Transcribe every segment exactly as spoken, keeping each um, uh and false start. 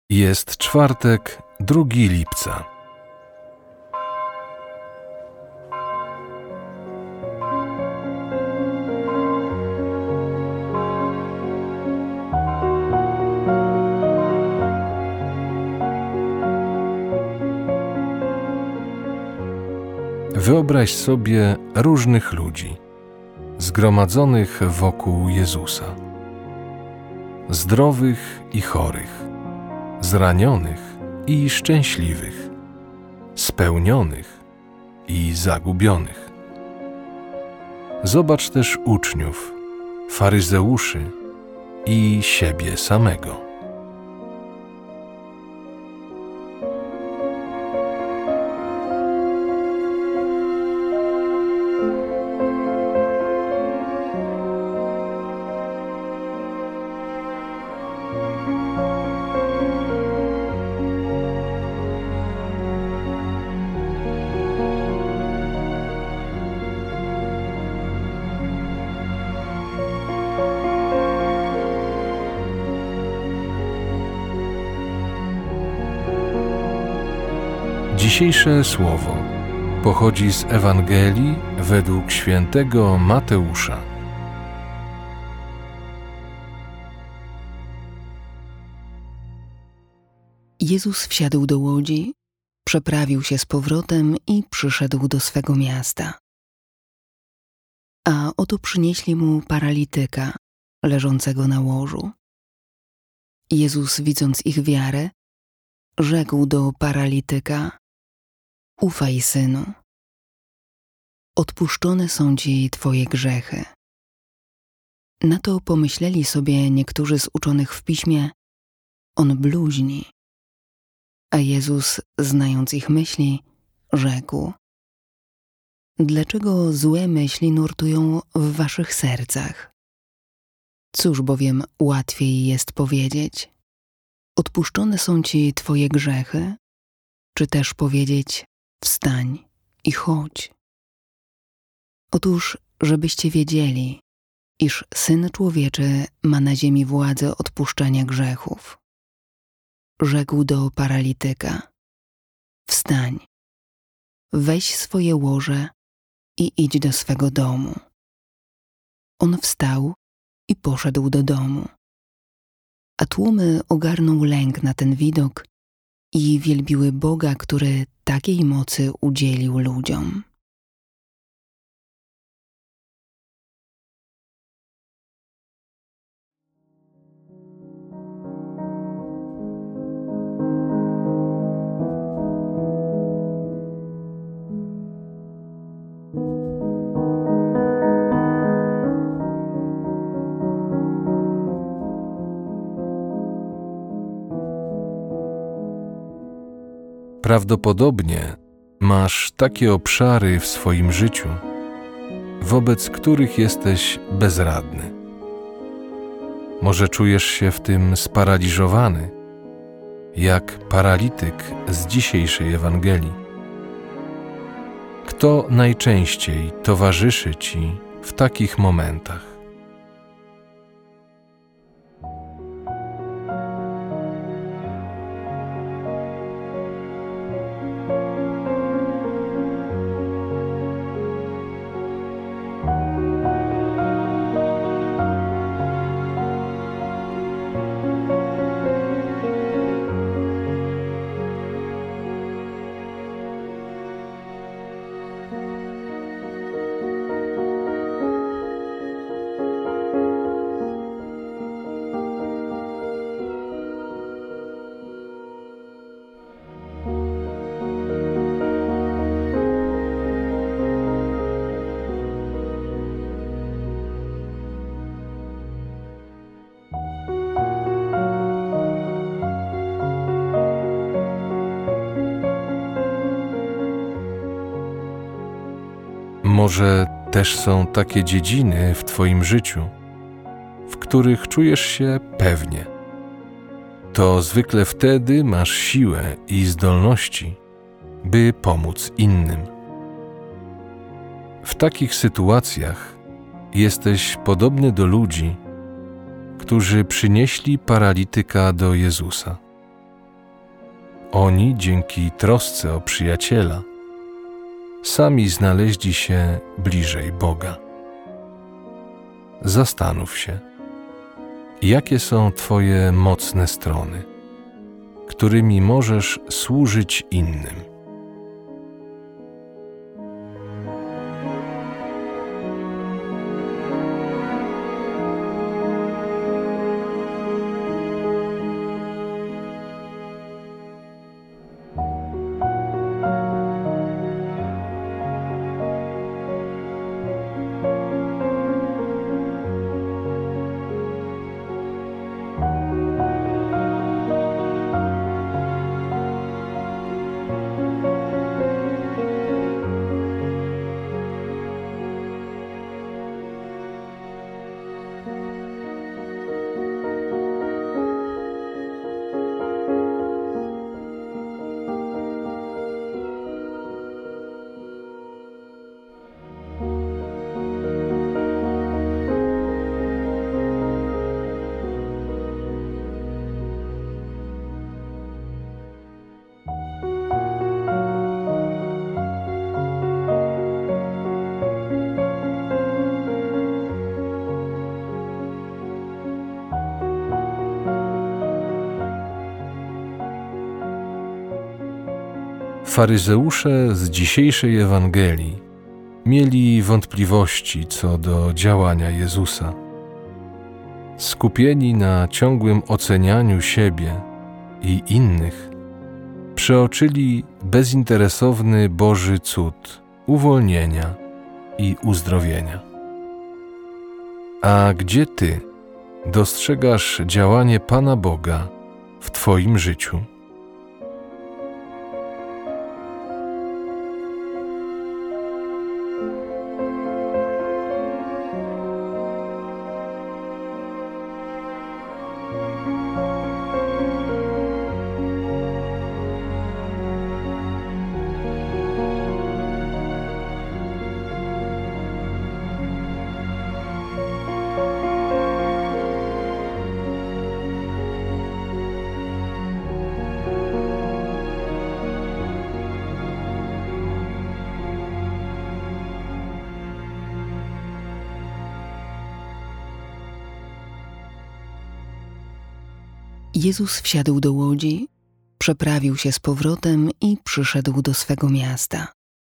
Jest czwartek, drugiego lipca. Wyobraź sobie różnych ludzi, zgromadzonych wokół Jezusa. Zdrowych i chorych, zranionych i szczęśliwych, spełnionych i zagubionych. Zobacz też uczniów, faryzeuszy i siebie samego. Dzisiejsze słowo pochodzi z Ewangelii według świętego Mateusza. Jezus wsiadł do łodzi, przeprawił się z powrotem i przyszedł do swego miasta. A oto przynieśli mu paralityka, leżącego na łożu. Jezus, widząc ich wiarę, rzekł do paralityka: Ufaj, synu, odpuszczone są ci twoje grzechy. Na to pomyśleli sobie niektórzy z uczonych w piśmie: on bluźni. A Jezus, znając ich myśli, rzekł: dlaczego złe myśli nurtują w waszych sercach? Cóż bowiem łatwiej jest powiedzieć: odpuszczone są ci twoje grzechy, czy też powiedzieć: wstań i chodź. Otóż, żebyście wiedzieli, iż Syn Człowieczy ma na ziemi władzę odpuszczania grzechów. Rzekł do paralityka: wstań, weź swoje łoże i idź do swego domu. On wstał i poszedł do domu. A tłumy ogarnął lęk na ten widok i wielbiły Boga, który takiej mocy udzielił ludziom. Prawdopodobnie masz takie obszary w swoim życiu, wobec których jesteś bezradny. Może czujesz się w tym sparaliżowany, jak paralityk z dzisiejszej Ewangelii. Kto najczęściej towarzyszy ci w takich momentach? Może też są takie dziedziny w twoim życiu, w których czujesz się pewnie. To zwykle wtedy masz siłę i zdolności, by pomóc innym. W takich sytuacjach jesteś podobny do ludzi, którzy przynieśli paralityka do Jezusa. Oni dzięki trosce o przyjaciela sami znaleźli się bliżej Boga. Zastanów się, jakie są Twoje mocne strony, którymi możesz służyć innym. Faryzeusze z dzisiejszej Ewangelii mieli wątpliwości co do działania Jezusa. Skupieni na ciągłym ocenianiu siebie i innych, przeoczyli bezinteresowny Boży cud uwolnienia i uzdrowienia. A gdzie Ty dostrzegasz działanie Pana Boga w Twoim życiu? Jezus wsiadł do łodzi, przeprawił się z powrotem i przyszedł do swego miasta.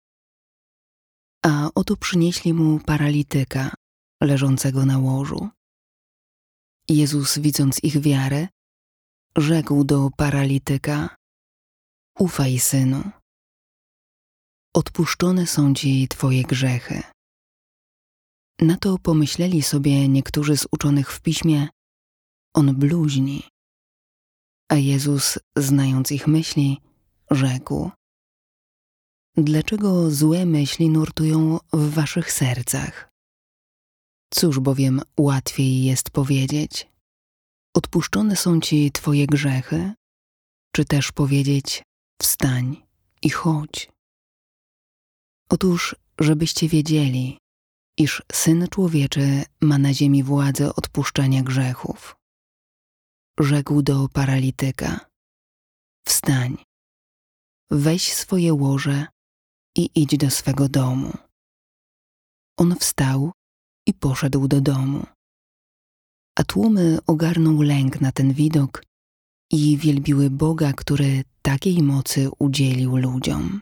A oto przynieśli mu paralityka, leżącego na łożu. Jezus, widząc ich wiarę, rzekł do paralityka: Ufaj, synu, odpuszczone są ci twoje grzechy. Na to pomyśleli sobie niektórzy z uczonych w piśmie: on bluźni. A Jezus, znając ich myśli, rzekł: dlaczego złe myśli nurtują w waszych sercach? Cóż bowiem łatwiej jest powiedzieć: odpuszczone są ci twoje grzechy, czy też powiedzieć: wstań i chodź? Otóż, żebyście wiedzieli, iż Syn Człowieczy ma na ziemi władzę odpuszczania grzechów. Rzekł do paralityka: wstań, weź swoje łoże i idź do swego domu. On wstał i poszedł do domu. A tłumy ogarnął lęk na ten widok i wielbiły Boga, który takiej mocy udzielił ludziom.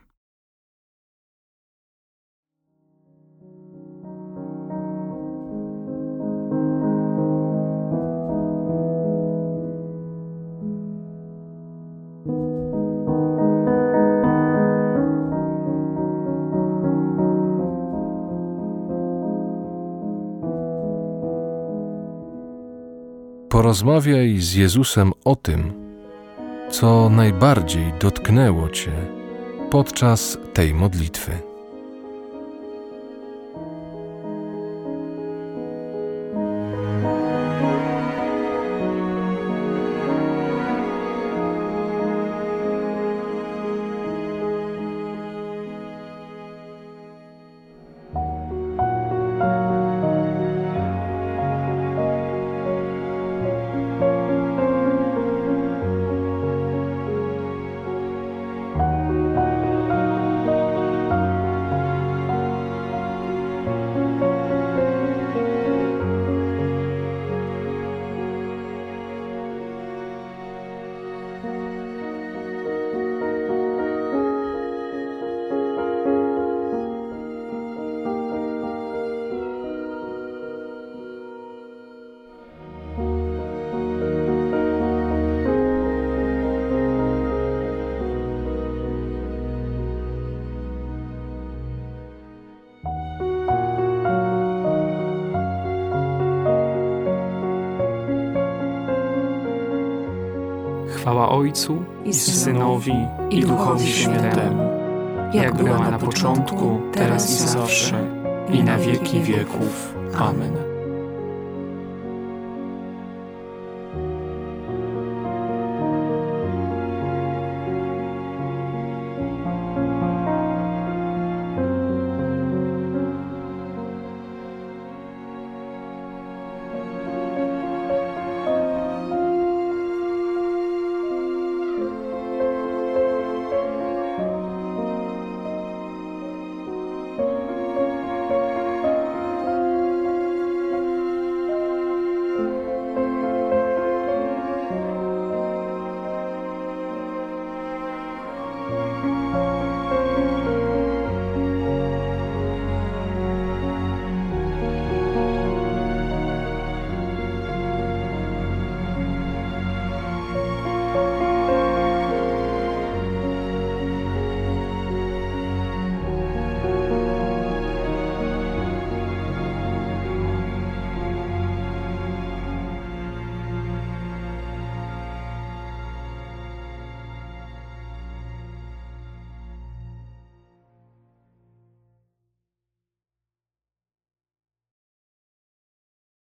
Porozmawiaj z Jezusem o tym, co najbardziej dotknęło Cię podczas tej modlitwy. Chwała Ojcu i Synowi i Duchowi Świętemu, jak była na początku, teraz i zawsze, i na wieki wieków. Amen.